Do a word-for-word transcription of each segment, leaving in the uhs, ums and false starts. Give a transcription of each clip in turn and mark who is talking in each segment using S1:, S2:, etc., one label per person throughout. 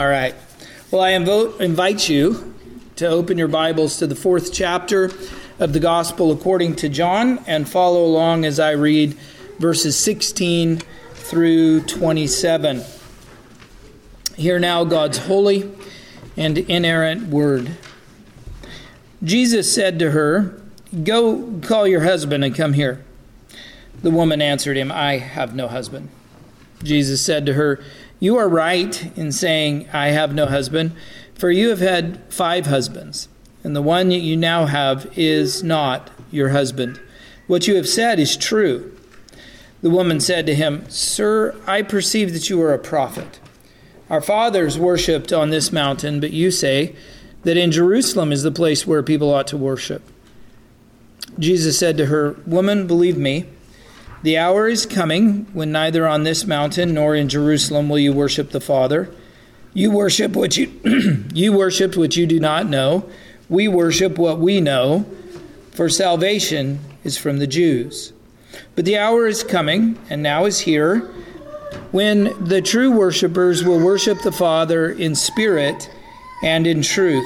S1: All right. Well, I invo- invite you to open your Bibles to the fourth chapter of the Gospel according to John and follow along as I read verses sixteen through twenty-seven. Hear now God's holy and inerrant word. Jesus said to her, "Go call your husband and come here." The woman answered him, "I have no husband." Jesus said to her, "You are right in saying, 'I have no husband,' for you have had five husbands, and the one you now have is not your husband. What you have said is true." The woman said to him, "Sir, I perceive that you are a prophet. Our fathers worshipped on this mountain, but you say that in Jerusalem is the place where people ought to worship." Jesus said to her, "Woman, believe me, the hour is coming when neither on this mountain nor in Jerusalem will you worship the Father. You worship what you you worship what you do not know. We worship what we know, for salvation is from the Jews. But the hour is coming, and now is here, when the true worshipers will worship the Father in spirit and in truth.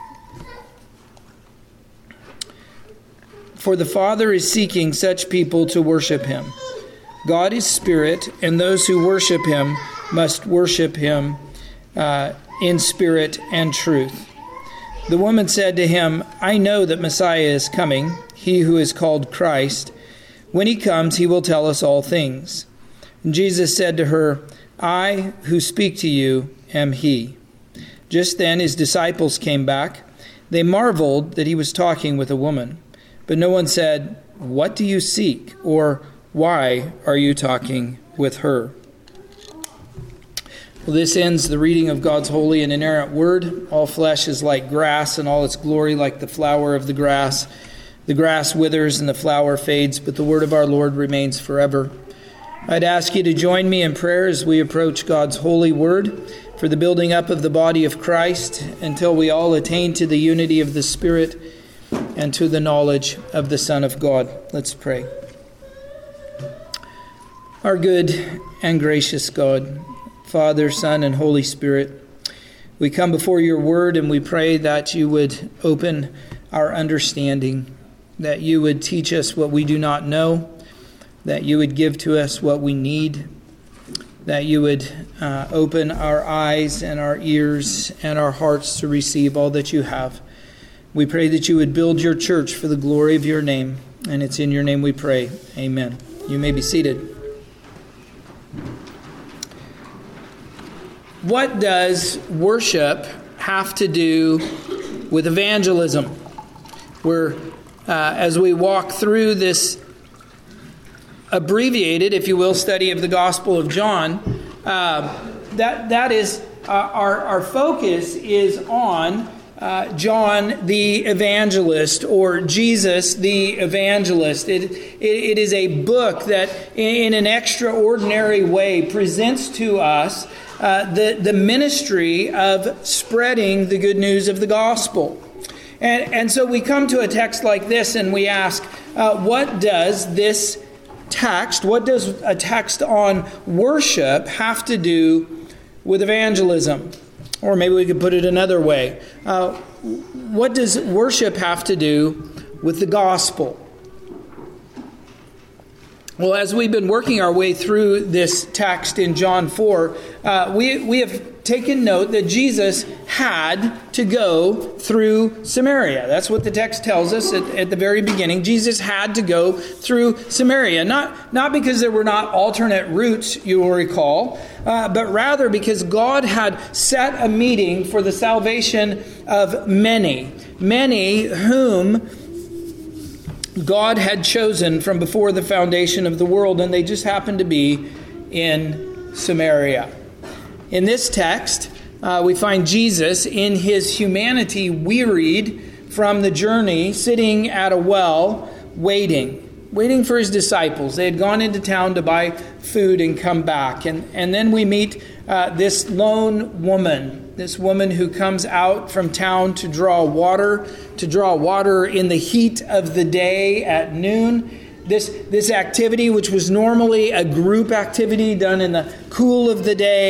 S1: For the Father is seeking such people to worship him. God is spirit, and those who worship him must worship him uh, in spirit and truth." The woman said to him, "I know that Messiah is coming, he who is called Christ. When he comes, he will tell us all things." And Jesus said to her, "I who speak to you am he." Just then his disciples came back. They marveled that he was talking with a woman. But no one said, "What do you seek?" or "Why are you talking with her?" Well, this ends the reading of God's holy and inerrant word. All flesh is like grass, and all its glory like the flower of the grass. The grass withers and the flower fades, but the word of our Lord remains forever. I'd ask you to join me in prayer as we approach God's holy word for the building up of the body of Christ until we all attain to the unity of the Spirit and to the knowledge of the Son of God. Let's pray. Our good and gracious God, Father, Son, and Holy Spirit, we come before your word and we pray that you would open our understanding, that you would teach us what we do not know, that you would give to us what we need, that you would uh, open our eyes and our ears and our hearts to receive all that you have. We pray that you would build your church for the glory of your name, and it's in your name we pray. Amen. You may be seated. What does worship have to do with evangelism? We're, uh, as we walk through this abbreviated, if you will, study of the Gospel of John, uh, that that is uh, our our focus is on Uh, John the Evangelist, or Jesus the Evangelist. It, it, it is a book that in an extraordinary way presents to us uh, the, the ministry of spreading the good news of the gospel. And, and so we come to a text like this and we ask, uh, what does this text, what does a text on worship have to do with evangelism? Or maybe we could put it another way. Uh, what does worship have to do with the gospel? Well, as we've been working our way through this text in John four, uh, we, we have taken note that Jesus had to go through Samaria. That's what the text tells us at, at the very beginning. Jesus had to go through Samaria, not, not because there were not alternate routes, you will recall, uh, but rather because God had set a meeting for the salvation of many, many whom God had chosen from before the foundation of the world, and they just happened to be in Samaria. In this text, uh, we find Jesus in his humanity wearied from the journey, sitting at a well, waiting, waiting for his disciples. They had gone into town to buy food and come back. And, and then we meet uh, this lone woman, this woman who comes out from town to draw water, to draw water in the heat of the day at noon. This, this activity, which was normally a group activity done in the cool of the day,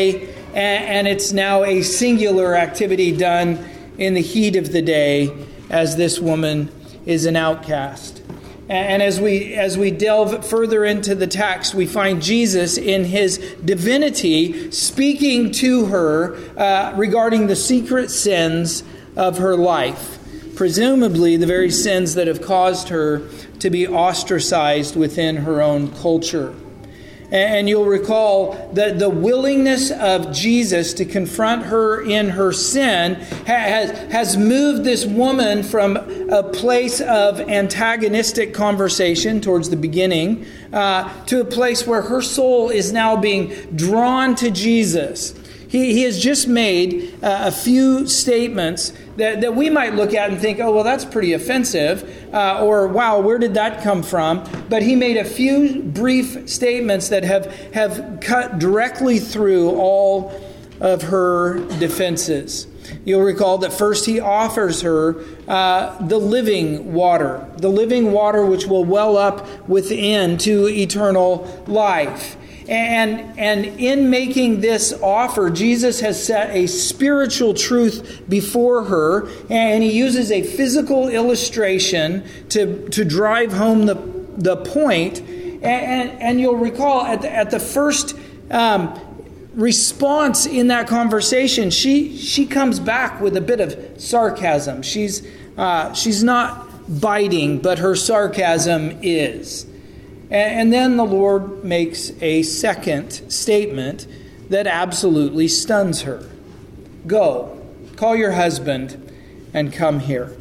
S1: and, and it's now a singular activity done in the heat of the day, as this woman is an outcast. And as we as we delve further into the text, we find Jesus in his divinity speaking to her uh, regarding the secret sins of her life, presumably the very sins that have caused her to be ostracized within her own culture. And you'll recall that the willingness of Jesus to confront her in her sin has, has moved this woman from a place of antagonistic conversation towards the beginning uh, to a place where her soul is now being drawn to Jesus. He, he has just made uh, a few statements that, that we might look at and think, oh, well, that's pretty offensive. Uh, or, wow, where did that come from? But he made a few brief statements that have, have cut directly through all of her defenses. You'll recall that first he offers her uh, the living water, the living water which will well up within to eternal life. And, and in making this offer, Jesus has set a spiritual truth before her, and he uses a physical illustration to, to drive home the, the point. And, and, and you'll recall at the, at the first um, response in that conversation, she, she comes back with a bit of sarcasm. She's, uh, she's not biting, but her sarcasm is. And then the Lord makes a second statement that absolutely stuns her. Go, call your husband and come here.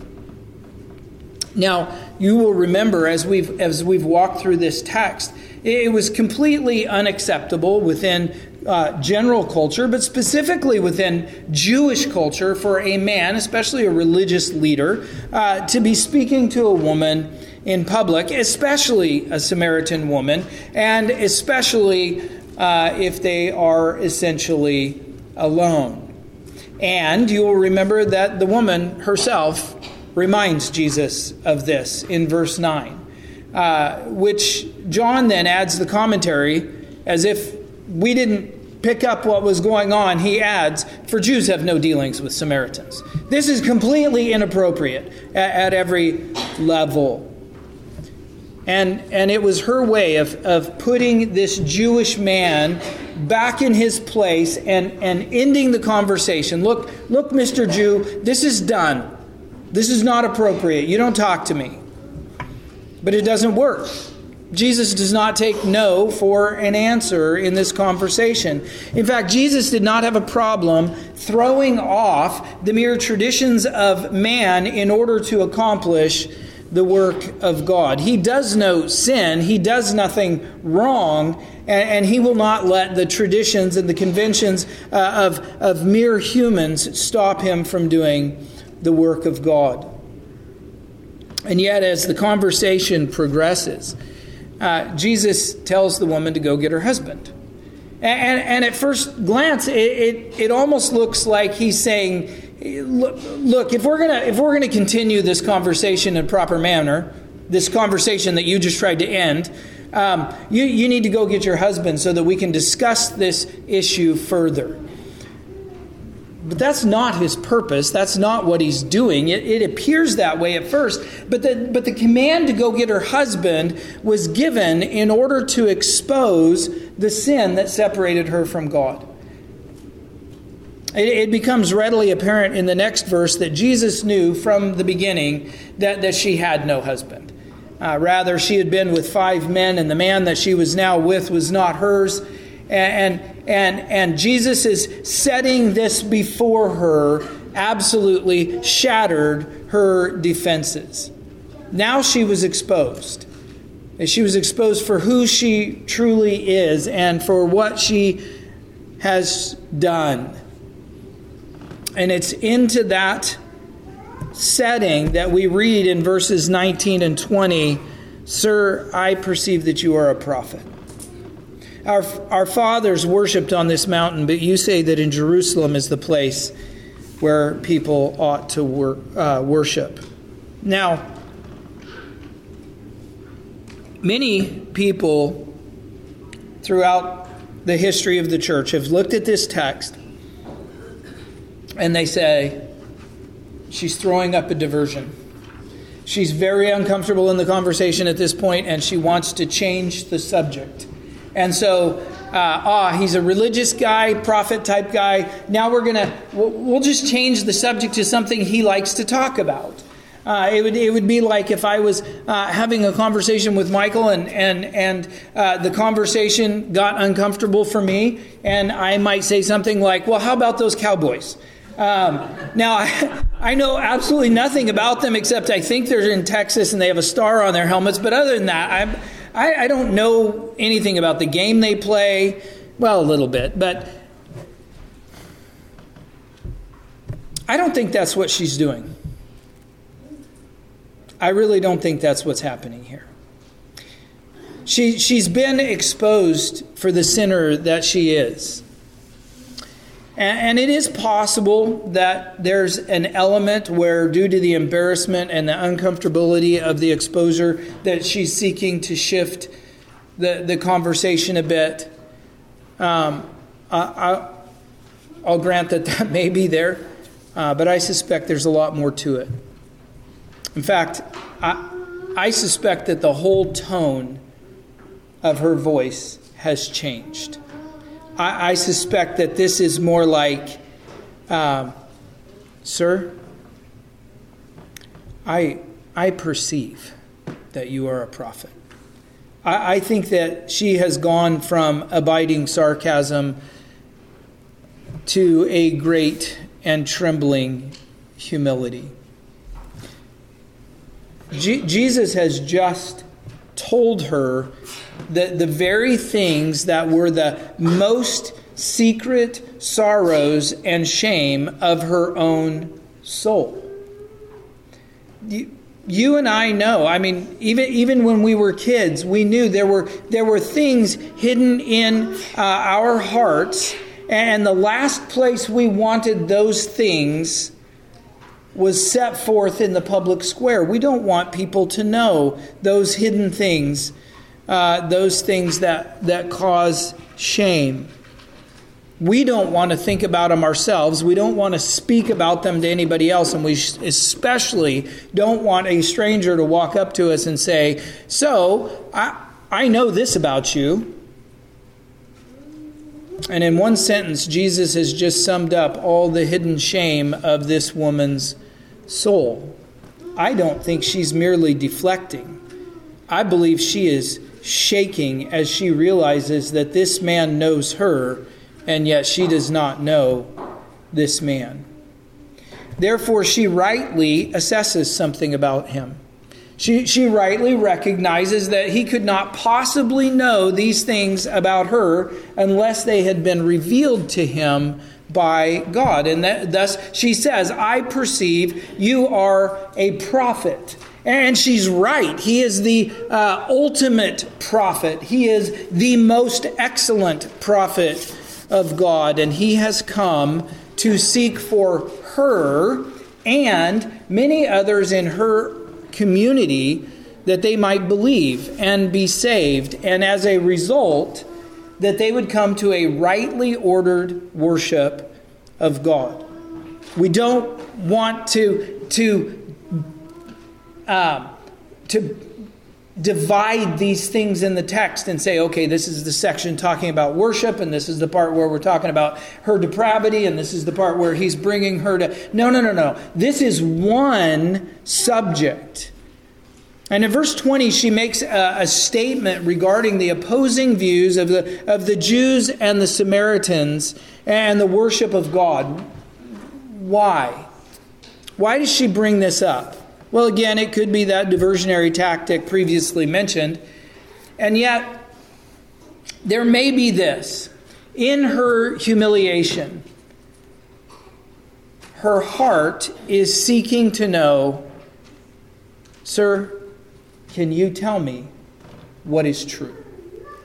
S1: Now, you will remember as we've as we've walked through this text, it was completely unacceptable within uh, general culture, but specifically within Jewish culture for a man, especially a religious leader, uh, to be speaking to a woman in public, especially a Samaritan woman, and especially uh, if they are essentially alone. And you will remember that the woman herself reminds Jesus of this in verse nine, uh, which John then adds the commentary as if we didn't pick up what was going on. He adds, for Jews have no dealings with Samaritans. This is completely inappropriate at, at every level. And and it was her way of, of putting this Jewish man back in his place and, and ending the conversation. Look, look, Mister Jew, this is done. This is not appropriate. You don't talk to me. But it doesn't work. Jesus does not take no for an answer in this conversation. In fact, Jesus did not have a problem throwing off the mere traditions of man in order to accomplish the work of God. He does no sin. He does nothing wrong. And, and he will not let the traditions and the conventions uh, of, of mere humans stop him from doing the work of God. And yet, as the conversation progresses, uh, Jesus tells the woman to go get her husband. And, and, and at first glance, it, it, it almost looks like he's saying, Look, look, if we're gonna if we're gonna continue this conversation in a proper manner, this conversation that you just tried to end, um, you you need to go get your husband so that we can discuss this issue further. But that's not his purpose. That's not what he's doing. It, it appears that way at first. But the but the command to go get her husband was given in order to expose the sin that separated her from God. It becomes readily apparent in the next verse that Jesus knew from the beginning that, that she had no husband. Uh, rather, she had been with five men, and the man that she was now with was not hers. And, and, and Jesus is setting this before her, absolutely shattered her defenses. Now she was exposed. She was exposed for who she truly is and for what she has done. And it's into that setting that we read in verses nineteen and twenty, "Sir, I perceive that you are a prophet. Our, our fathers worshipped on this mountain, but you say that in Jerusalem is the place where people ought to wor- uh, worship." Now, many people throughout the history of the church have looked at this text And they say, she's throwing up a diversion. She's very uncomfortable in the conversation at this point, and she wants to change the subject. And so, uh, ah, he's a religious guy, prophet type guy. Now we're going to, we'll just change the subject to something he likes to talk about. Uh, it would it would be like if I was uh, having a conversation with Michael and and and uh, the conversation got uncomfortable for me, and I might say something like, "Well, how about those Cowboys?" Um, now I, I know absolutely nothing about them except I think they're in Texas and they have a star on their helmets. But other than that, I'm, I I don't know anything about the game they play. Well, a little bit, but I don't think that's what she's doing. I really don't think that's what's happening here. She, she's been exposed for the sinner that she is. And, and it is possible that there's an element where, due to the embarrassment and the uncomfortability of the exposure, that she's seeking to shift the, the conversation a bit. Um, I, I, I'll grant that that may be there, uh, but I suspect there's a lot more to it. In fact, I, I suspect that the whole tone of her voice has changed. I, I suspect that this is more like, um, sir, I I perceive that you are a prophet. I, I think that she has gone from abiding sarcasm to a great and trembling humility. Je- Jesus has just told her that the very things that were the most secret sorrows and shame of her own soul. You, you and I know, I mean, even even when we were kids, we knew there were there were things hidden in uh, our hearts, and the last place we wanted those things was set forth in the public square. We don't want people to know those hidden things, uh, those things that, that cause shame. We don't want to think about them ourselves. We don't want to speak about them to anybody else. And we especially don't want a stranger to walk up to us and say, so, I, I know this about you. And in one sentence, Jesus has just summed up all the hidden shame of this woman's soul. I don't think she's merely deflecting. I believe she is shaking as she realizes that this man knows her, and yet she does not know this man. Therefore, she rightly assesses something about him. She, she rightly recognizes that he could not possibly know these things about her unless they had been revealed to him by God. And that, thus she says, I perceive you are a prophet. And she's right. He is the uh, ultimate prophet. He is the most excellent prophet of God. And he has come to seek for her and many others in her community that they might believe and be saved, and as a result that they would come to a rightly ordered worship of God. We don't want to to uh, to divide these things in the text and say, okay, this is the section talking about worship, and this is the part where we're talking about her depravity, and this is the part where he's bringing her to... No, no, no, no. This is one subject. And in verse twenty, she makes a, a statement regarding the opposing views of the, of the Jews and the Samaritans and the worship of God. Why? Why does she bring this up? Well, again, it could be that diversionary tactic previously mentioned. And yet, there may be this. In her humiliation, her heart is seeking to know, sir, can you tell me what is true?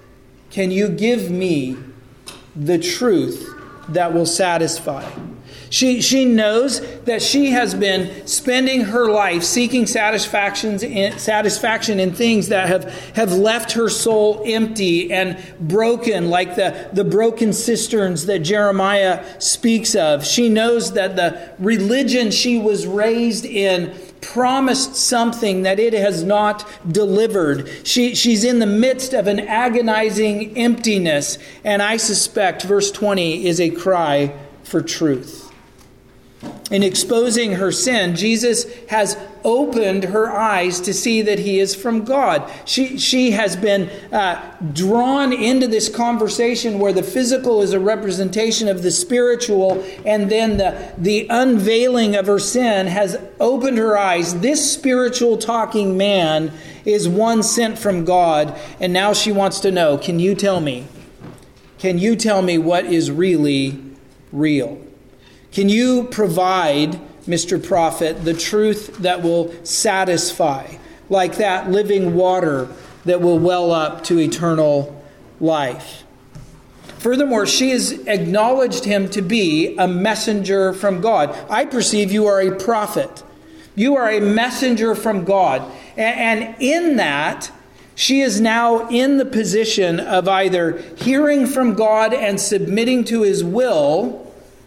S1: Can you give me the truth that will satisfy? She, she knows that she has been spending her life seeking satisfactions in, satisfaction in things that have, have left her soul empty and broken, like the, the broken cisterns that Jeremiah speaks of. She knows that the religion she was raised in promised something that it has not delivered. She, she's in the midst of an agonizing emptiness, and I suspect verse twenty is a cry for truth. In exposing her sin, Jesus has opened her eyes to see that he is from God. She, she has been uh, drawn into this conversation where the physical is a representation of the spiritual, and then the, the unveiling of her sin has opened her eyes. This spiritual talking man is one sent from God, and now she wants to know, can you tell me? Can you tell me what is really real? Can you provide, Mister Prophet, the truth that will satisfy, like that living water that will well up to eternal life? Furthermore, she has acknowledged him to be a messenger from God. I perceive you are a prophet. You are a messenger from God. And in that, she is now in the position of either hearing from God and submitting to his will,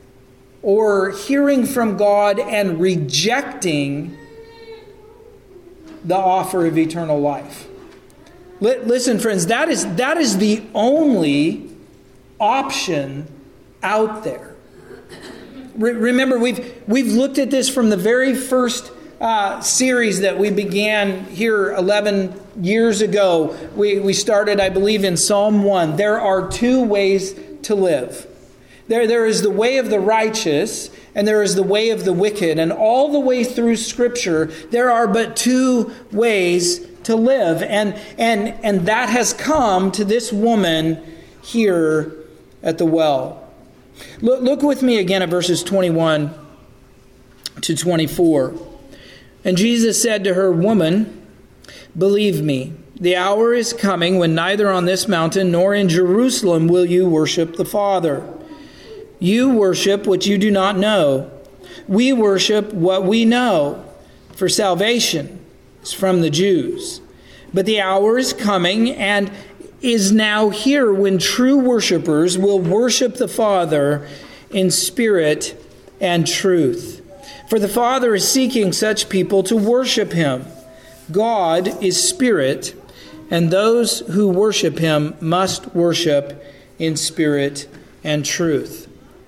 S1: or hearing from God and rejecting the offer of eternal life. Listen, friends, that is, that is the only option out there. Re- remember, we've, we've looked at this from the very first uh, series that we began here eleven years ago. We, we started, I believe, in Psalm one. There are two ways to live. There, there is the way of the righteous, and there is the way of the wicked. And all the way through Scripture, there are but two ways to live. And, and, and that has come to this woman here at the well. Look, look with me again at verses twenty-one to twenty-four. And Jesus said to her, "Woman, believe me, the hour is coming when neither on this mountain nor in Jerusalem will you worship the Father. You worship what you do not know. We worship what we know, for salvation is from the Jews. But the hour is coming and is now here when true worshipers will worship the Father in spirit and truth. For the Father is seeking such people to worship him. God is spirit, and those who worship him must worship in spirit and truth."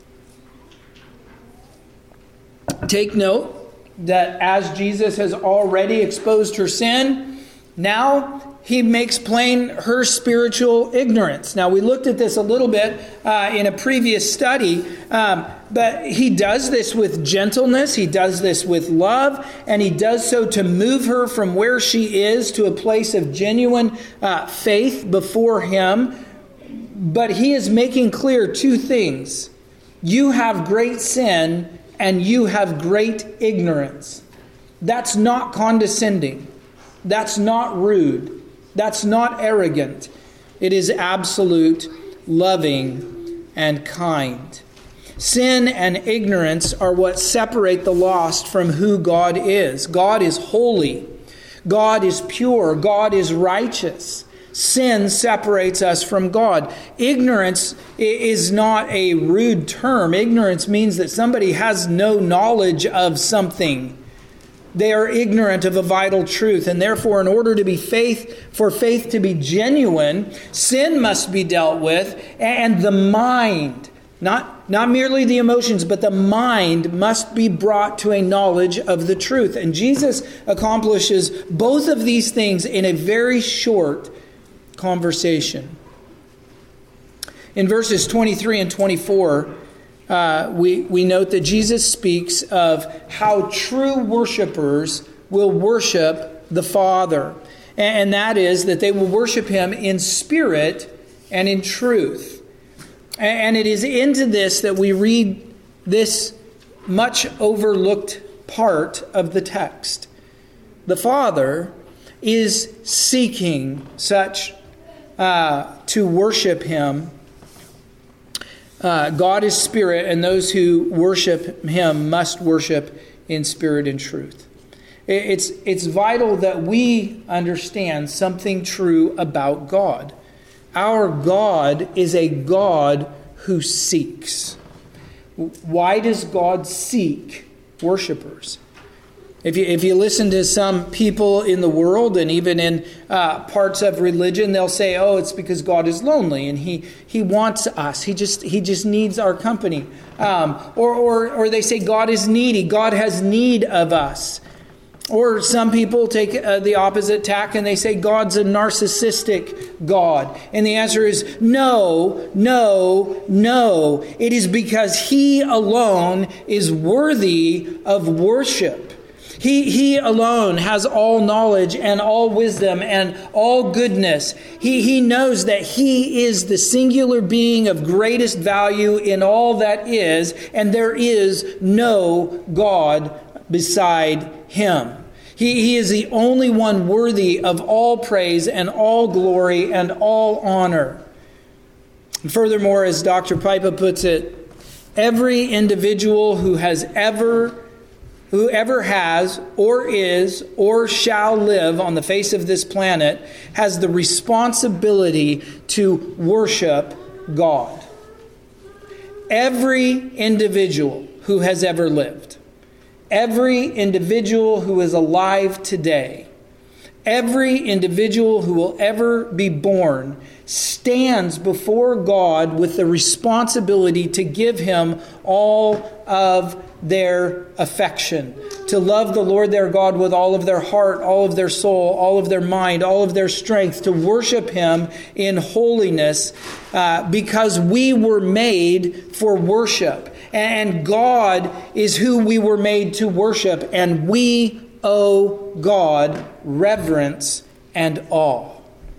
S1: Take note that as Jesus has already exposed her sin, now he makes plain her spiritual ignorance. Now, we looked at this a little bit uh, in a previous study, um, but he does this with gentleness, he does this with love, and he does so to move her from where she is to a place of genuine uh, faith before him. But he is making clear two things. You have great sin, and you have great ignorance. That's not condescending. That's not rude. That's not arrogant. It is absolute, loving, and kind. Sin and ignorance are what separate the lost from who God is. God is holy. God is pure. God is righteous. Sin separates us from God. Ignorance is not a rude term. Ignorance means that somebody has no knowledge of something. They are ignorant of a vital truth, and therefore, in order to be faith, for faith to be genuine, sin must be dealt with, and the mind, not, not merely the emotions, but the mind must be brought to a knowledge of the truth. And Jesus accomplishes both of these things in a very short conversation. In verses twenty-three and twenty-four, uh, we, we note that Jesus speaks of how true worshipers will worship the Father. And that is that they will worship him in spirit and in truth. And it is into this that we read this much overlooked part of the text. The Father is seeking such Uh, to worship him Uh, God is spirit, and those who worship him must worship in spirit and truth. It's, it's vital that we understand something true about God. Our God is a God who seeks. Why does God seek worshipers? If you, if you listen to some people in the world and even in uh, parts of religion, they'll say, oh, it's because God is lonely and he, he wants us. He just, he just needs our company. Um, or, or, or they say God is needy. God has need of us. Or some people take uh, the opposite tack and they say God's a narcissistic God. And the answer is no, no, no. It is because he alone is worthy of worship. He, he alone has all knowledge and all wisdom and all goodness. He, he knows that he is the singular being of greatest value in all that is, and there is no God beside him. He, he is the only one worthy of all praise and all glory and all honor. And furthermore, as Doctor Pipa puts it, every individual who has ever, whoever has or is or shall live on the face of this planet has the responsibility to worship God. Every individual who has ever lived. Every individual who is alive today, every individual who will ever be born, stands before God with the responsibility to give him all of their affection, to love the Lord their God with all of their heart, all of their soul, all of their mind, all of their strength, to worship him in holiness, uh, because we were made for worship. And God is who we were made to worship, and we owe God reverence and awe.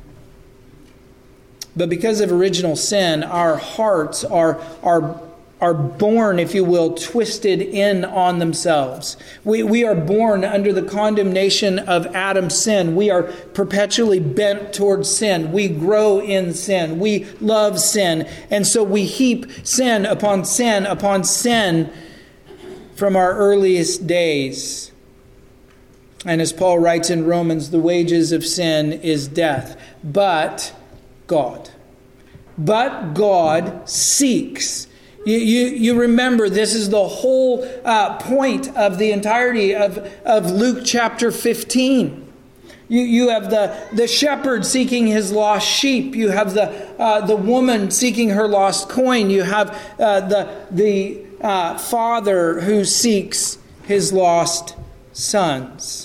S1: But because of original sin, our hearts are, are, are born, if you will, twisted in on themselves. We, we are born under the condemnation of Adam's sin. We are perpetually bent towards sin. We grow in sin. We love sin. And so we heap sin upon sin upon sin from our earliest days. And as Paul writes in Romans, the wages of sin is death. But God. But God seeks. You, you, you remember, this is the whole uh, point of the entirety of, of Luke chapter fifteen. You, you have the, the shepherd seeking his lost sheep. You have the, uh, the woman seeking her lost coin. You have uh, the, the uh, father who seeks his lost sons.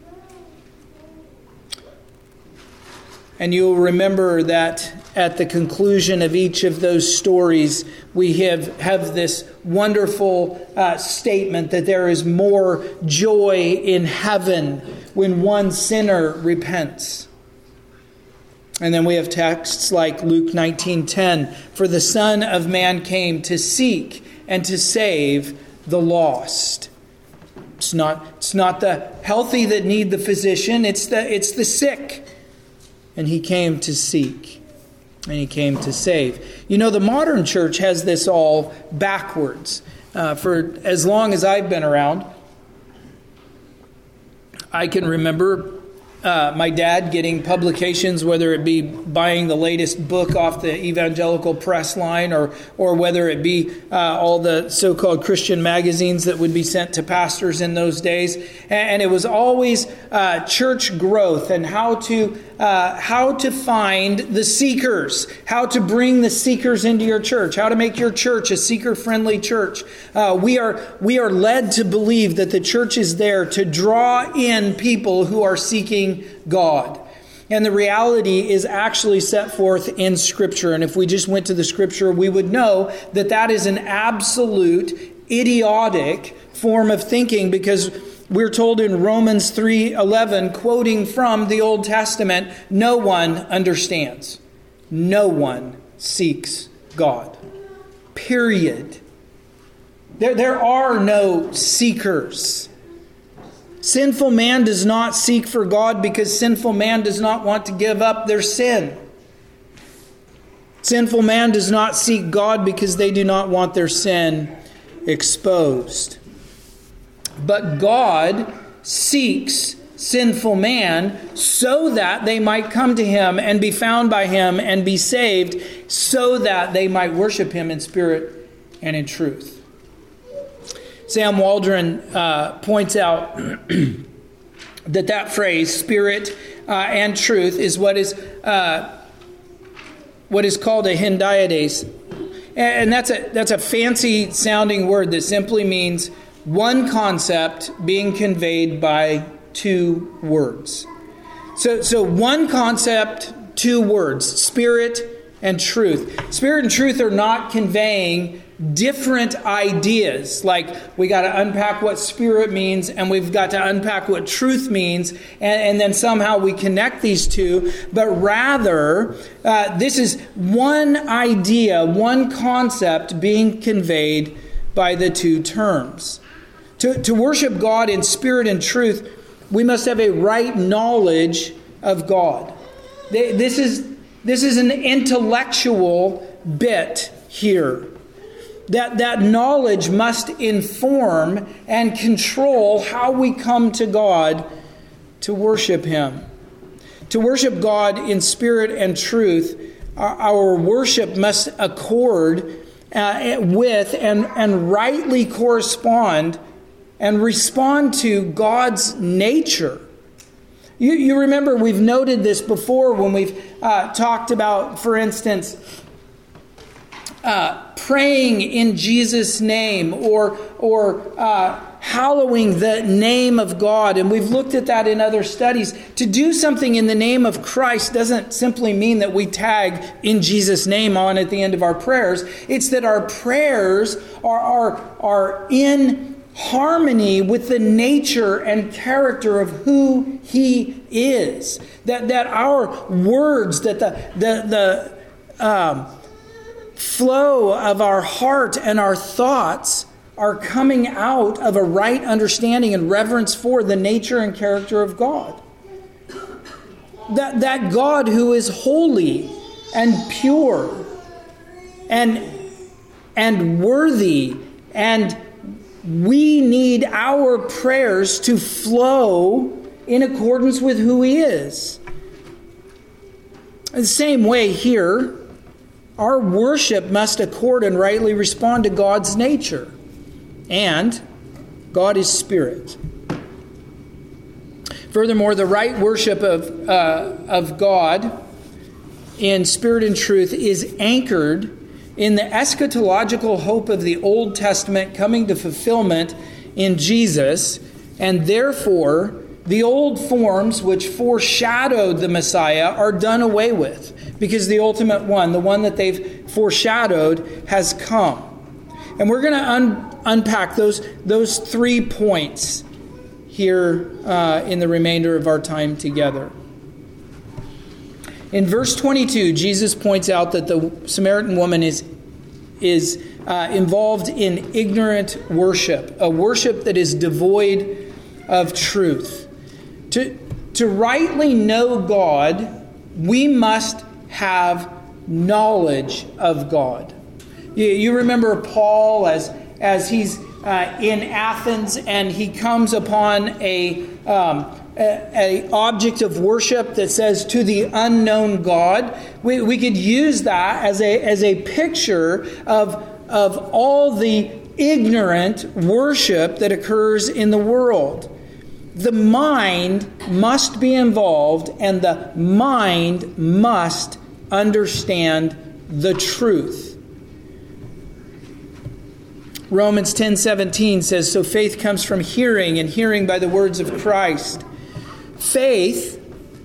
S1: And you'll remember that at the conclusion of each of those stories, we have, have this wonderful uh, statement that there is more joy in heaven when one sinner repents. And then we have texts like Luke nineteen ten, for the Son of Man came to seek and to save the lost. It's not, it's not the healthy that need the physician, it's the, it's the sick. And he came to seek, and he came to save. You know, the modern church has this all backwards. Uh, for as long as I've been around, I can remember uh, my dad getting publications, whether it be buying the latest book off the evangelical press line, or or whether it be uh, all the so-called Christian magazines that would be sent to pastors in those days. And it was always uh, church growth and how to uh, how to find the seekers, how to bring the seekers into your church, how to make your church a seeker-friendly church. Uh, we are we are led to believe that the church is there to draw in people who are seeking God. And the reality is actually set forth in Scripture. And if we just went to the Scripture, we would know that that is an absolute idiotic form of thinking, because we're told in Romans three eleven, quoting from the Old Testament, no one understands. No one seeks God. Period. There, there are no seekers. Sinful man does not seek for God because sinful man does not want to give up their sin. Sinful man does not seek God because they do not want their sin exposed. But God seeks sinful man so that they might come to him and be found by him and be saved, so that they might worship him in spirit and in truth. Sam Waldron uh, points out that that phrase, spirit uh, and truth, is what is uh, what is called a hendiades. And that's a that's a fancy sounding word that simply means one concept being conveyed by two words. So, so one concept, two words, spirit and truth. Spirit and truth are not conveying different ideas. Like, we got to unpack what spirit means, and we've got to unpack what truth means, and, and then somehow we connect these two. But rather, uh, this is one idea, one concept being conveyed by the two terms. To, to worship God in spirit and truth, we must have a right knowledge of God. This is, this is an intellectual bit here. That, that knowledge must inform and control how we come to God to worship him. To worship God in spirit and truth, our, our worship must accord uh, with and, and rightly correspond and respond to God's nature. You, you remember we've noted this before when we've uh, talked about, for instance, uh, praying in Jesus' name or or uh, hallowing the name of God. And we've looked at that in other studies. To do something in the name of Christ doesn't simply mean that we tag in Jesus' name on at the end of our prayers. It's that our prayers are are, are in harmony with the nature and character of who he is. That that our words, that the the the um, flow of our heart and our thoughts are coming out of a right understanding and reverence for the nature and character of God. That that God who is holy and pure and and worthy, and we need our prayers to flow in accordance with who he is. The same way here, our worship must accord and rightly respond to God's nature. And God is spirit. Furthermore, the right worship of, uh, of God in spirit and truth is anchored in the eschatological hope of the Old Testament coming to fulfillment in Jesus, and therefore the old forms which foreshadowed the Messiah are done away with, because the ultimate one, the one that they've foreshadowed, has come. And we're going to un- unpack those, those three points here uh, in the remainder of our time together. In verse twenty-two, Jesus points out that the Samaritan woman is, is uh, involved in ignorant worship, a worship that is devoid of truth. To, to rightly know God, we must have knowledge of God. You, you remember Paul as, as he's uh, in Athens and he comes upon a... Um, A, a object of worship that says to the unknown God. We, we could use that as a as a picture of of all the ignorant worship that occurs in the world. The mind must be involved, and the mind must understand the truth. Romans ten seventeen says, "So faith comes from hearing, and hearing by the words of Christ." Faith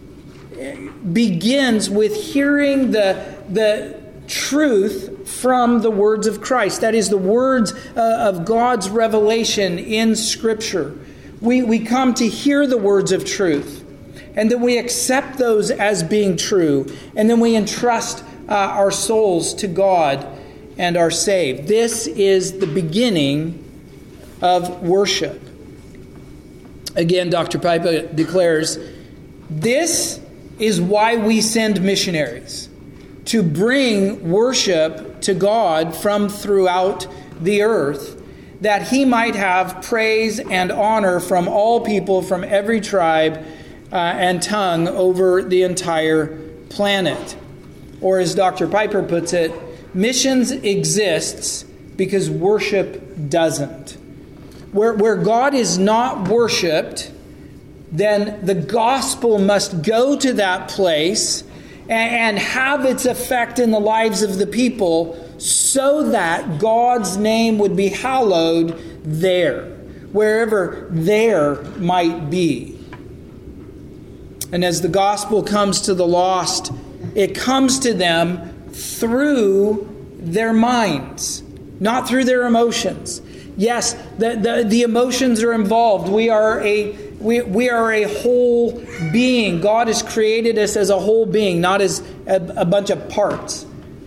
S1: begins with hearing the, the truth from the words of Christ. That is, the words uh, of God's revelation in Scripture. We, we come to hear the words of truth, and then we accept those as being true, and then we entrust uh, our souls to God and are saved. This is the beginning of worship. Again, Doctor Pipa declares, this is why we send missionaries. to bring worship to God from throughout the earth, that he might have praise and honor from all people, from every tribe uh, and tongue over the entire planet. Or as Doctor Piper puts it, missions exists because worship doesn't. Where, where God is not worshiped, then the gospel must go to that place and, and have its effect in the lives of the people so that God's name would be hallowed there, wherever there might be. And as the gospel comes to the lost, it comes to them through their minds, not through their emotions. Yes, the, the, the emotions are involved. We are a we, we are a whole being. God has created us as a whole being, not as a, a bunch of parts.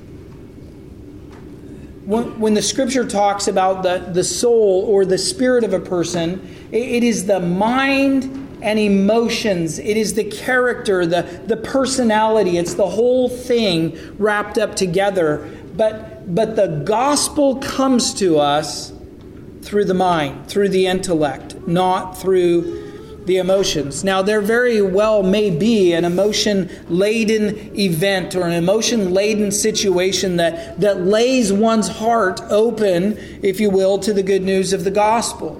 S1: When, when the scripture talks about the, the soul or the spirit of a person, it, it is the mind and emotions. It is the character, the, the personality. It's the whole thing wrapped up together. But, but the gospel comes to us through the mind, through the intellect, not through the emotions. Now, there very well may be an emotion-laden event or an emotion-laden situation that, that lays one's heart open, if you will, to the good news of the gospel,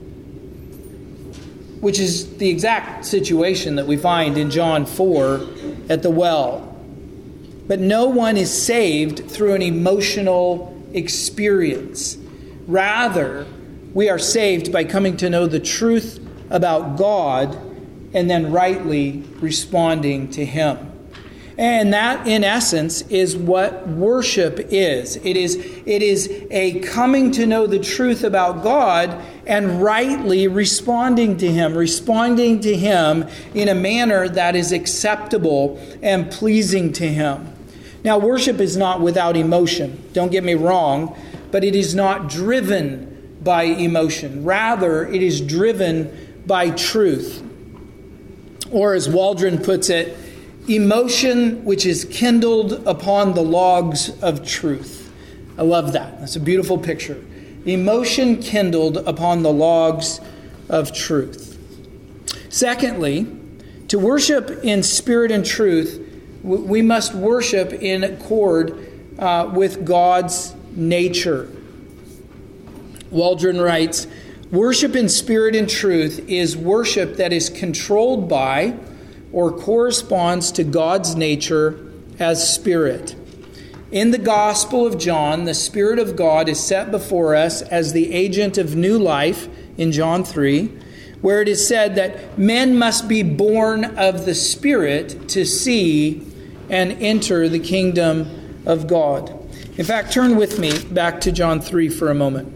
S1: which is the exact situation that we find in John four at the well. But no one is saved through an emotional experience. Rather, we are saved by coming to know the truth about God and then rightly responding to Him. And that, in essence, is what worship is. It is, it is a coming to know the truth about God and rightly responding to Him, responding to Him in a manner that is acceptable and pleasing to Him. Now, worship is not without emotion. Don't get me wrong, but it is not driven by emotion. Rather, it is driven by truth. Or as Waldron puts it, emotion which is kindled upon the logs of truth. I love that. That's a beautiful picture. Emotion kindled upon the logs of truth. Secondly, to worship in spirit and truth, we must worship in accord uh, with God's nature. Waldron writes, worship in spirit and truth is worship that is controlled by or corresponds to God's nature as spirit. In the Gospel of John, the Spirit of God is set before us as the agent of new life in John three, where it is said that men must be born of the Spirit to see and enter the kingdom of God. In fact, turn with me back to John three for a moment.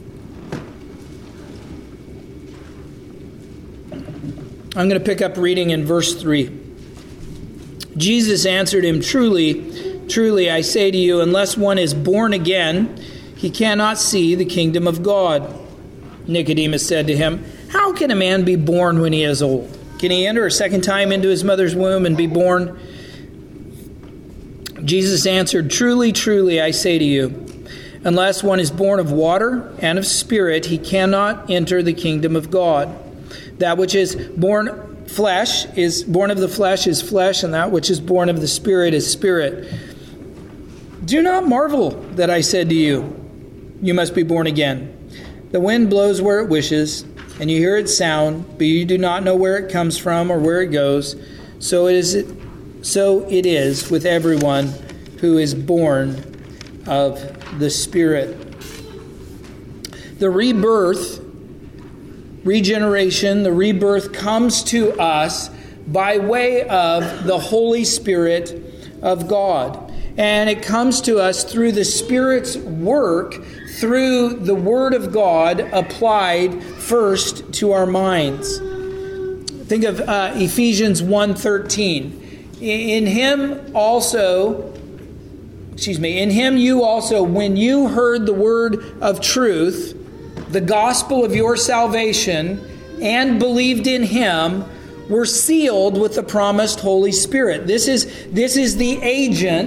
S1: I'm going to pick up reading in verse three. Jesus answered him, Truly, truly, I say to you, unless one is born again, he cannot see the kingdom of God. Nicodemus said to him, How can a man be born when he is old? Can he enter a second time into his mother's womb and be born? Jesus answered, Truly, truly, I say to you, unless one is born of water and of spirit, he cannot enter the kingdom of God. That which is born flesh is born of the flesh is flesh, and that which is born of the spirit is spirit. Do not marvel that I said to you, you must be born again. The wind blows where it wishes, and you hear its sound, but you do not know where it comes from or where it goes. So it is, so it is with everyone who is born of the Spirit. The rebirth Regeneration, the rebirth, comes to us by way of the Holy Spirit of God. And it comes to us through the Spirit's work, through the Word of God applied first to our minds. Think of uh, Ephesians one thirteen. In Him also, excuse me, in Him you also, when you heard the word of truth, the gospel of your salvation, and believed in Him, were sealed with the promised Holy Spirit. This is, this is the agent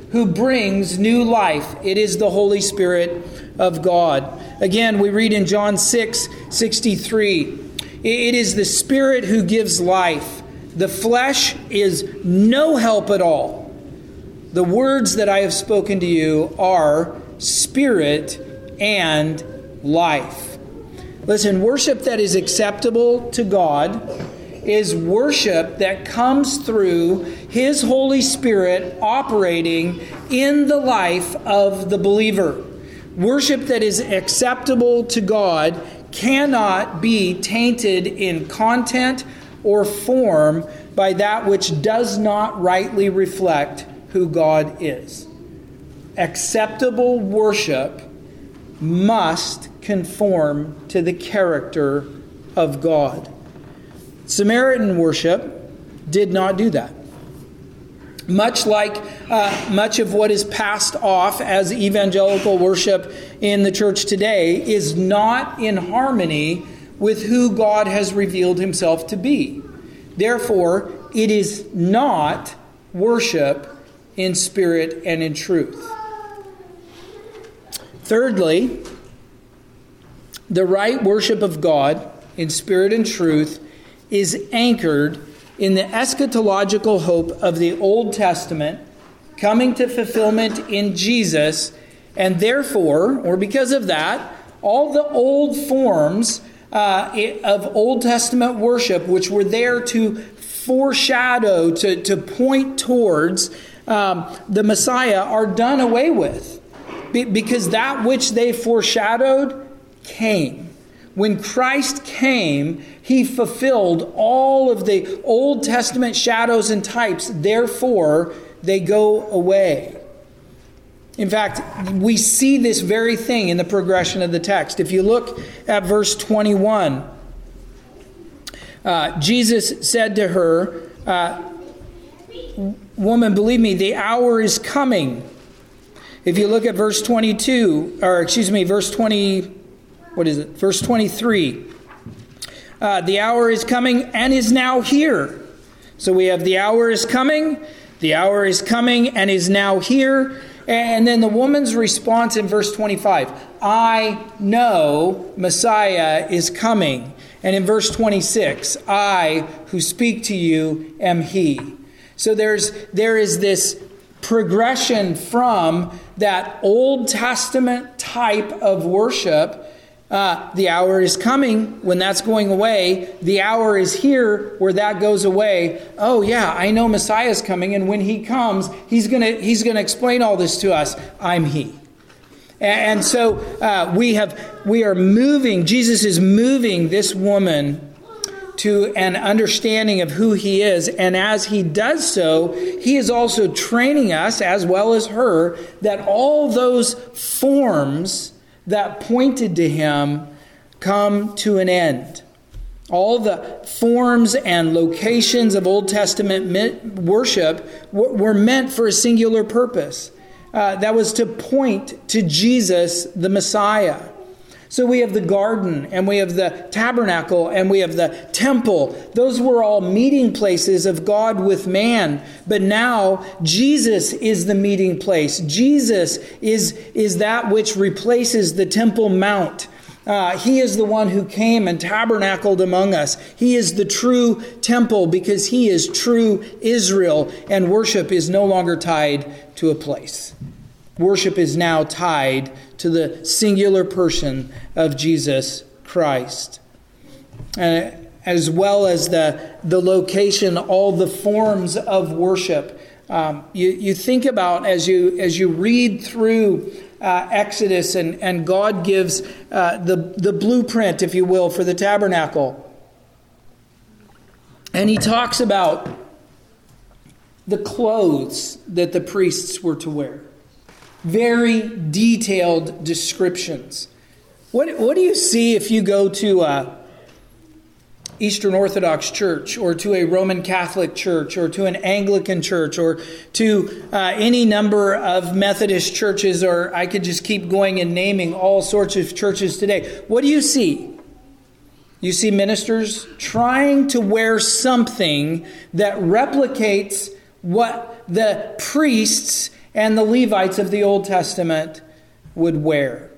S1: who brings new life. It is the Holy Spirit of God. Again, we read in John six sixty-three, it is the Spirit who gives life. The flesh is no help at all. The words that I have spoken to you are spirit and life. Listen, worship that is acceptable to God is worship that comes through His Holy Spirit operating in the life of the believer. Worship that is acceptable to God cannot be tainted in content or form by that which does not rightly reflect who God is. Acceptable worship must conform to the character of God. Samaritan worship did not do that. Much like uh, much of what is passed off as evangelical worship in the church today is not in harmony with who God has revealed Himself to be. Therefore, it is not worship in spirit and in truth. Thirdly, the right worship of God in spirit and truth is anchored in the eschatological hope of the Old Testament coming to fulfillment in Jesus, and therefore, or because of that, all the old forms uh, of Old Testament worship, which were there to foreshadow, to, to point towards um, the Messiah, are done away with. Be- because that which they foreshadowed came. When Christ came, He fulfilled all of the Old Testament shadows and types. Therefore, they go away. In fact, we see this very thing in the progression of the text. If you look at verse twenty-one, uh, Jesus said to her, uh, "Woman, believe me, the hour is coming." If you look at verse twenty-two, or excuse me, verse twenty, what is it? Verse twenty-three. Uh, the hour is coming and is now here. So we have the hour is coming, the hour is coming and is now here. And then the woman's response in verse twenty-five, I know Messiah is coming. And in verse twenty-six, I who speak to you am He. So there's there is this progression from that Old Testament type of worship. Uh, the hour is coming when that's going away. The hour is here where that goes away. Oh yeah, I know Messiah is coming, and when He comes, He's gonna He's gonna explain all this to us. I'm He. And, and so uh, we have we are moving. Jesus is moving this woman to an understanding of who He is, and as He does so, He is also training us as well as her that all those forms that pointed to Him come to an end. All the forms and locations of Old Testament worship were meant for a singular purpose. Uh, that was to point to Jesus, the Messiah. So we have the garden, and we have the tabernacle, and we have the temple. Those were all meeting places of God with man. But now Jesus is the meeting place. Jesus is, is that which replaces the Temple Mount. Uh, he is the one who came and tabernacled among us. He is the true temple because He is true Israel, and worship is no longer tied to a place. Worship is now tied to the singular person of Jesus Christ. Uh, as well as the, the location, all the forms of worship. Um, you, you think about as you as you read through uh, Exodus and, and God gives uh, the, the blueprint, if you will, for the tabernacle. And He talks about the clothes that the priests were to wear. Very detailed descriptions. What, what do you see if you go to a Eastern Orthodox church or to a Roman Catholic church or to an Anglican church or to uh, any number of Methodist churches, or I could just keep going and naming all sorts of churches today? What do you see? You see ministers trying to wear something that replicates what the priests and the Levites of the Old Testament would wear.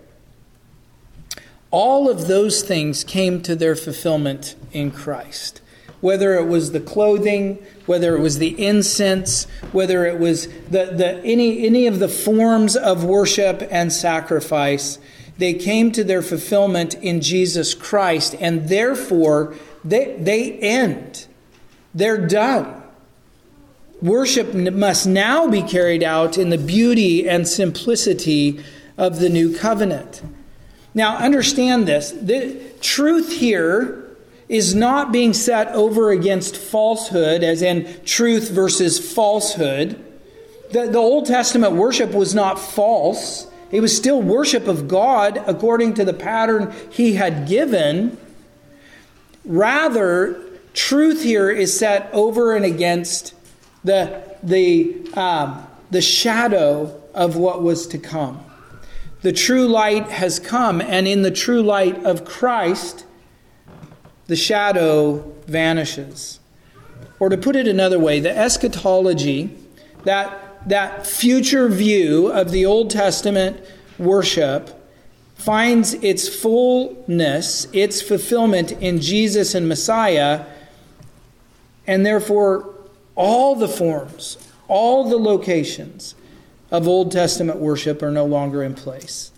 S1: All of those things came to their fulfillment in Christ. Whether it was the clothing, whether it was the incense, whether it was the, the any any of the forms of worship and sacrifice, they came to their fulfillment in Jesus Christ, and therefore they, they end. They're done. Worship must now be carried out in the beauty and simplicity of the new covenant. Now understand this. The truth here is not being set over against falsehood, as in truth versus falsehood. The, the Old Testament worship was not false. It was still worship of God according to the pattern He had given. Rather, truth here is set over and against the, the, um, the shadow of what was to come. The true light has come, and in the true light of Christ, the shadow vanishes. Or to put it another way, the eschatology, that, that future view of the Old Testament worship, finds its fullness, its fulfillment in Jesus and Messiah, and therefore all the forms, all the locations of Old Testament worship are no longer in place.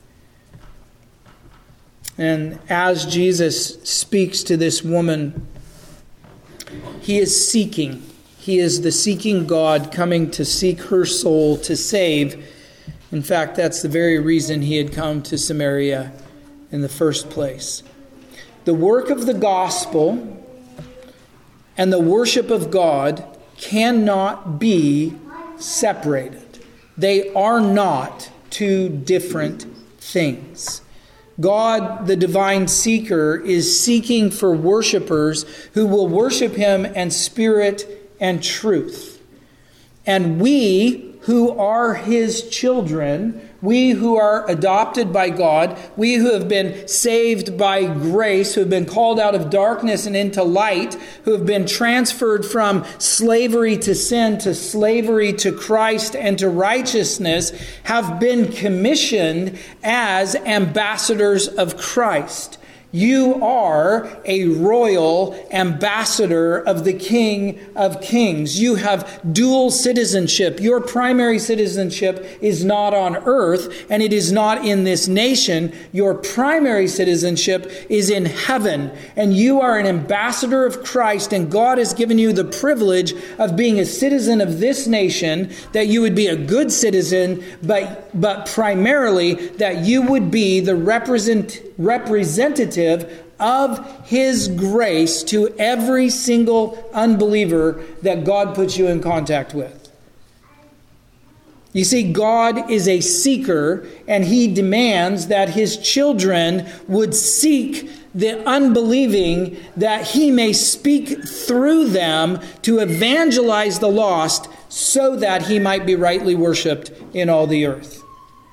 S1: And as Jesus speaks to this woman, He is seeking. He is the seeking God coming to seek her soul to save. In fact, that's the very reason He had come to Samaria in the first place. The work of the gospel and the worship of God cannot be separated. They are not two different things. God, the divine seeker, is seeking for worshipers who will worship Him in spirit and truth. And we who are His children, we who are adopted by God, we who have been saved by grace, who have been called out of darkness and into light, who have been transferred from slavery to sin to slavery to Christ and to righteousness, have been commissioned as ambassadors of Christ. You are a royal ambassador of the King of Kings. You have dual citizenship. Your primary citizenship is not on earth, and it is not in this nation. Your primary citizenship is in heaven, and you are an ambassador of Christ, and God has given you the privilege of being a citizen of this nation, that you would be a good citizen, but, but primarily that you would be the represent, representative of His grace to every single unbeliever that God puts you in contact with. You see, God is a seeker, and He demands that His children would seek the unbelieving, that He may speak through them to evangelize the lost, so that He might be rightly worshipped in all the earth.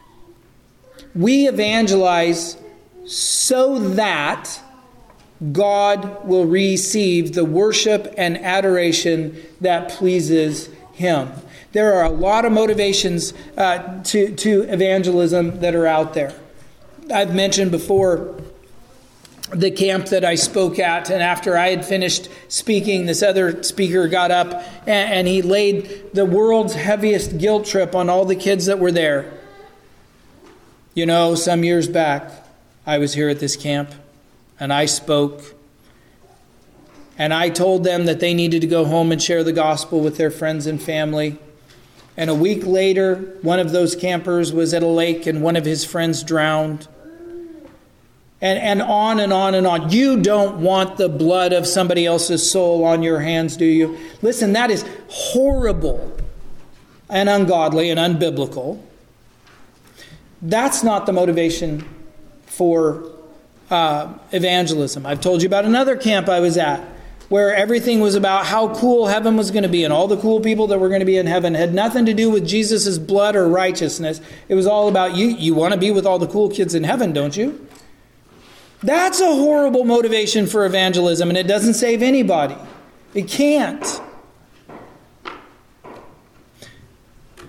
S1: We evangelize so that God will receive the worship and adoration that pleases Him. There are a lot of motivations uh, to, to evangelism that are out there. I've mentioned before the camp that I spoke at, and after I had finished speaking, this other speaker got up and, and he laid the world's heaviest guilt trip on all the kids that were there. You know, some years back, I was here at this camp, and I spoke, and I told them that they needed to go home and share the gospel with their friends and family. And a week later, one of those campers was at a lake, and one of his friends drowned. And, and on and on and on. You don't want the blood of somebody else's soul on your hands, do you? Listen, that is horrible and ungodly and unbiblical. That's not the motivation for uh, evangelism. I've told you about another camp I was at, where everything was about how cool heaven was going to be, and all the cool people that were going to be in heaven. It had nothing to do with Jesus' blood or righteousness. It was all about you. You want to be with all the cool kids in heaven, don't you? That's a horrible motivation for evangelism, and it doesn't save anybody. It can't.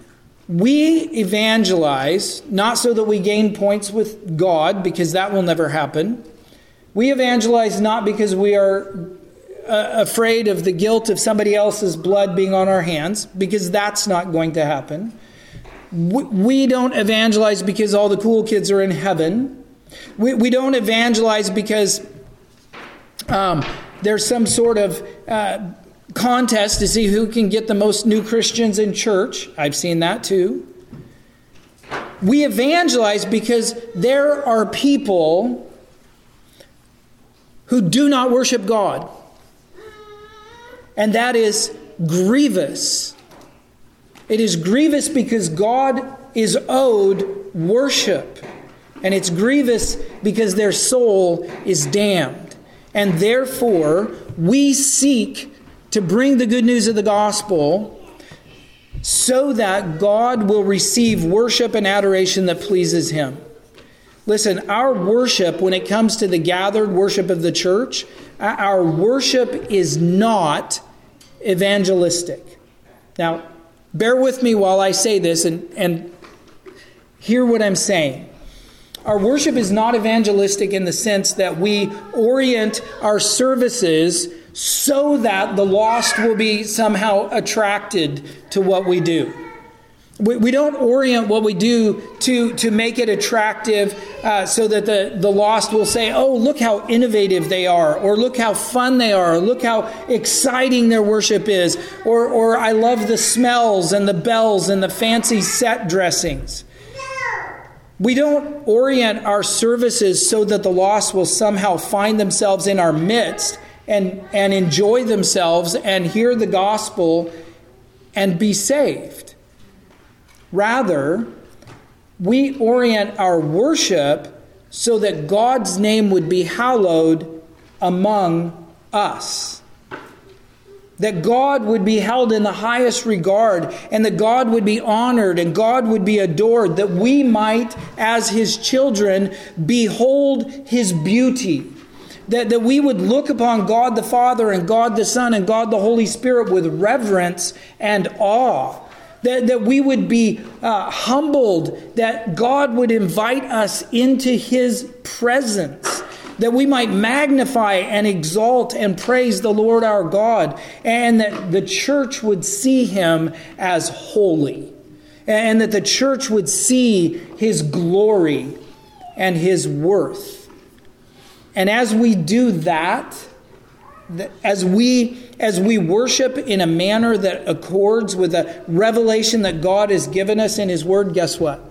S1: We evangelize not so that we gain points with God, because that will never happen. We evangelize not because we are uh, afraid of the guilt of somebody else's blood being on our hands, because that's not going to happen. We, we don't evangelize because all the cool kids are in heaven. We, we don't evangelize because um, there's some sort of uh, contest to see who can get the most new Christians in church. I've seen that too. We evangelize because there are people who do not worship God. And that is grievous. It is grievous because God is owed worship. And it's grievous because their soul is damned. And therefore, we seek to bring the good news of the gospel so that God will receive worship and adoration that pleases Him. Listen, our worship, when it comes to the gathered worship of the church, our worship is not evangelistic. Now, bear with me while I say this and, and hear what I'm saying. Our worship is not evangelistic in the sense that we orient our services so that the lost will be somehow attracted to what we do. We, we don't orient what we do to, to make it attractive uh, so that the, the lost will say, oh, look how innovative they are, or look how fun they are, or look how exciting their worship is, or, or I love the smells and the bells and the fancy set dressings. We don't orient our services so that the lost will somehow find themselves in our midst and, and enjoy themselves and hear the gospel and be saved. Rather, we orient our worship so that God's name would be hallowed among us. That God would be held in the highest regard, and that God would be honored and God would be adored, that we might, as His children, behold His beauty. That, that we would look upon God the Father and God the Son and God the Holy Spirit with reverence and awe. That, that we would be uh, humbled, that God would invite us into His presence, that we might magnify and exalt and praise the Lord our God, and that the church would see Him as holy, and that the church would see His glory and His worth. And as we do that, As we as we worship in a manner that accords with the revelation that God has given us in His Word, guess what?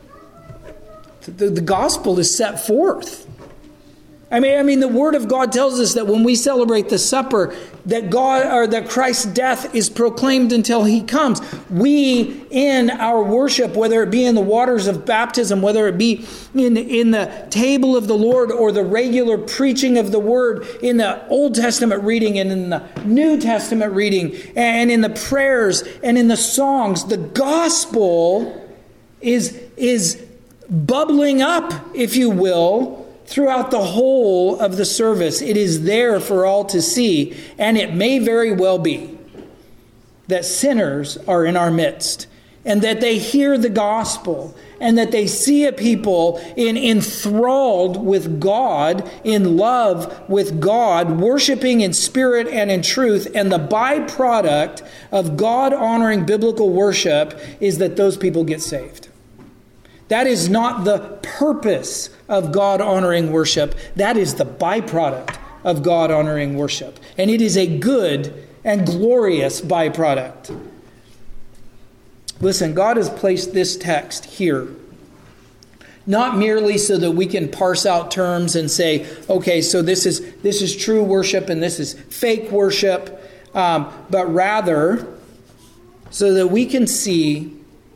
S1: The, the gospel is set forth. I mean, I mean, the Word of God tells us that when we celebrate the supper, that God or that Christ's death is proclaimed until He comes. We, in our worship, whether it be in the waters of baptism, whether it be in, in the table of the Lord or the regular preaching of the Word, in the Old Testament reading and in the New Testament reading, and in the prayers and in the songs, the gospel is, is bubbling up, if you will, throughout the whole of the service. It is there for all to see, and it may very well be that sinners are in our midst, and that they hear the gospel, and that they see a people in, enthralled with God, in love with God, worshiping in spirit and in truth, and the byproduct of God-honoring biblical worship is that those people get saved. That is not the purpose of God-honoring worship. That is the byproduct of God-honoring worship. And it is a good and glorious byproduct. Listen, God has placed this text here, not merely so that we can parse out terms and say, okay, so this is this is true worship and this is fake worship, um, but rather so that we can see,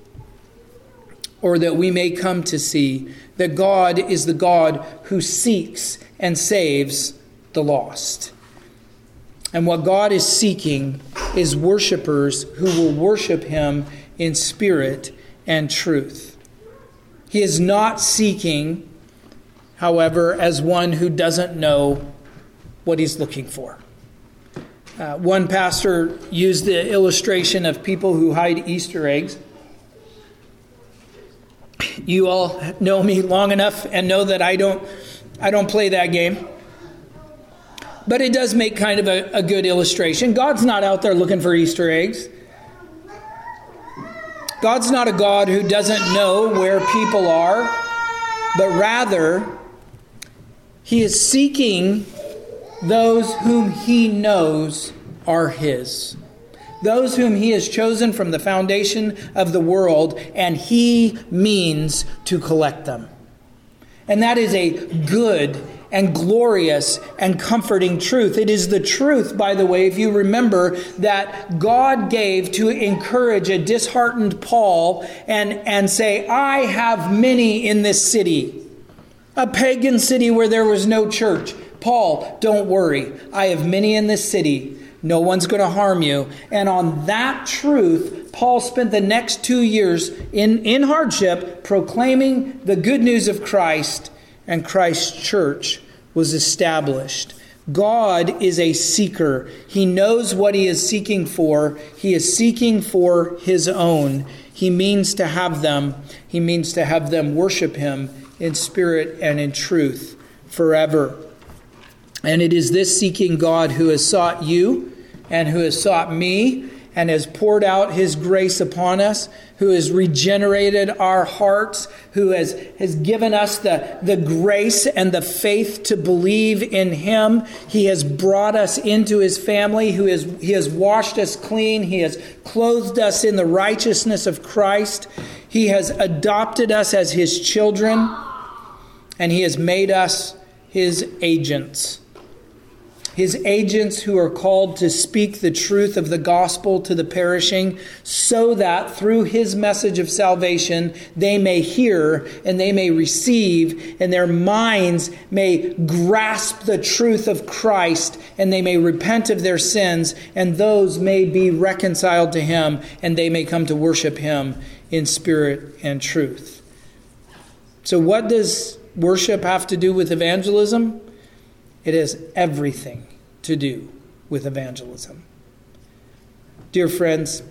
S1: or that we may come to see, that God is the God who seeks and saves the lost. And what God is seeking is worshipers who will worship Him in spirit and truth. He is not seeking, however, as one who doesn't know what he's looking for. Uh, one pastor used the illustration of people who hide Easter eggs. You all know me long enough and know that I don't I don't play that game. But it does make kind of a, a good illustration. God's not out there looking for Easter eggs. God's not a God who doesn't know where people are, but rather He is seeking those whom He knows are His. Those whom He has chosen from the foundation of the world, and He means to collect them. And that is a good and glorious and comforting truth. It is the truth, by the way, if you remember, that God gave to encourage a disheartened Paul and, and say, I have many in this city, a pagan city where there was no church. Paul, don't worry. I have many in this city. No one's going to harm you. And on that truth, Paul spent the next two years in, in hardship proclaiming the good news of Christ, and Christ's church was established. God is a seeker. He knows what He is seeking for. He is seeking for His own. He means to have them. He means to have them worship Him in spirit and in truth forever. And it is this seeking God who has sought you and who has sought me and has poured out His grace upon us, who has regenerated our hearts, who has, has given us the, the grace and the faith to believe in Him. He has brought us into His family, who has, He has washed us clean. He has clothed us in the righteousness of Christ. He has adopted us as His children, and He has made us His agents. His agents who are called to speak the truth of the gospel to the perishing, so that through His message of salvation they may hear and they may receive, and their minds may grasp the truth of Christ, and they may repent of their sins, and those may be reconciled to Him, and they may come to worship Him in spirit and truth. So what does worship have to do with evangelism? It has everything to do with evangelism. Dear friends,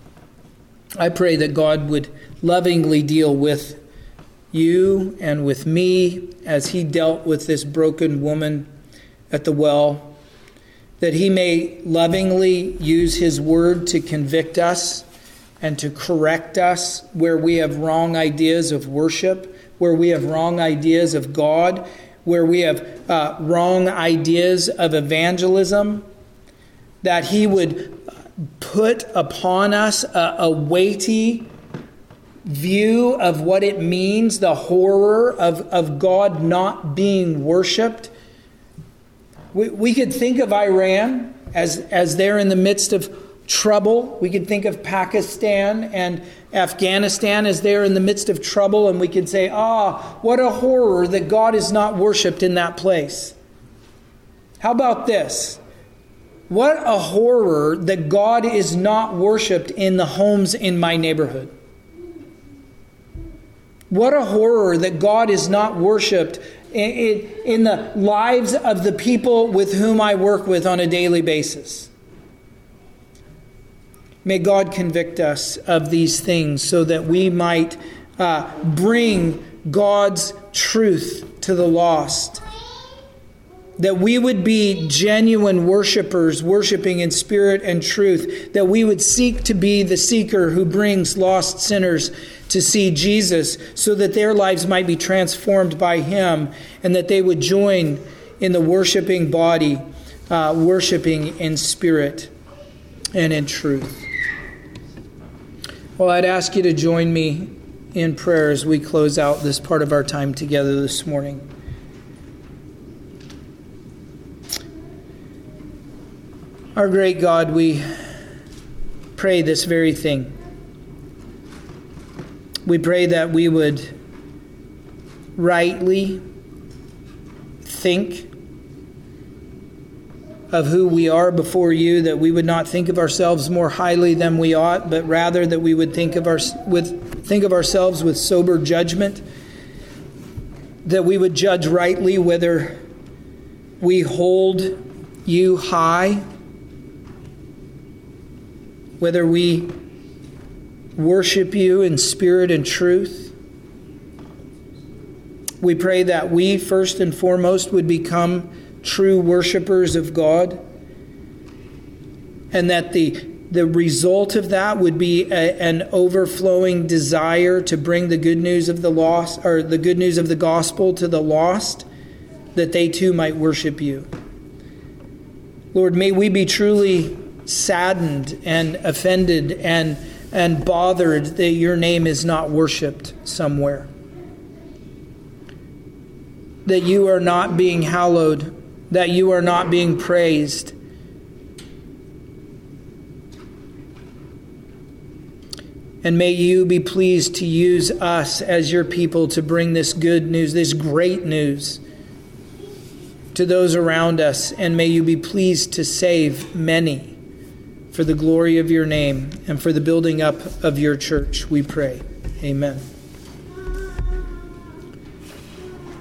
S1: I pray that God would lovingly deal with you and with me as He dealt with this broken woman at the well, that He may lovingly use His word to convict us and to correct us where we have wrong ideas of worship, where we have wrong ideas of God, where we have uh, wrong ideas of evangelism, that He would put upon us a, a weighty view of what it means, the horror of, of God not being worshipped. We, we could think of Iran as, as they're in the midst of trouble. We could think of Pakistan and Afghanistan as they're in the midst of trouble, and we could say, ah, what a horror that God is not worshipped in that place. How about this? What a horror that God is not worshipped in the homes in my neighborhood. What a horror that God is not worshipped in, in, in the lives of the people with whom I work with on a daily basis. May God convict us of these things so that we might uh, bring God's truth to the lost. That we would be genuine worshipers, worshiping in spirit and truth. That we would seek to be the seeker who brings lost sinners to see Jesus, so that their lives might be transformed by Him, and that they would join in the worshiping body, uh, worshiping in spirit and in truth. Well, I'd ask you to join me in prayer as we close out this part of our time together this morning. Our great God, we pray this very thing. We pray that we would rightly think of who we are before you, that we would not think of ourselves more highly than we ought, but rather that we would think of our with think of ourselves with sober judgment, that we would judge rightly whether we hold you high, whether we worship you in spirit and truth. We pray that we, first and foremost, would become true worshipers of God, and that the, the result of that would be a, an overflowing desire to bring the good news of the lost, or the good news of the gospel to the lost, that they too might worship you. Lord, may we be truly saddened and offended and, and bothered that your name is not worshipped somewhere, that you are not being hallowed, that you are not being praised. And may you be pleased to use us as your people to bring this good news, this great news, to those around us. And may you be pleased to save many for the glory of your name and for the building up of your church, we pray. Amen.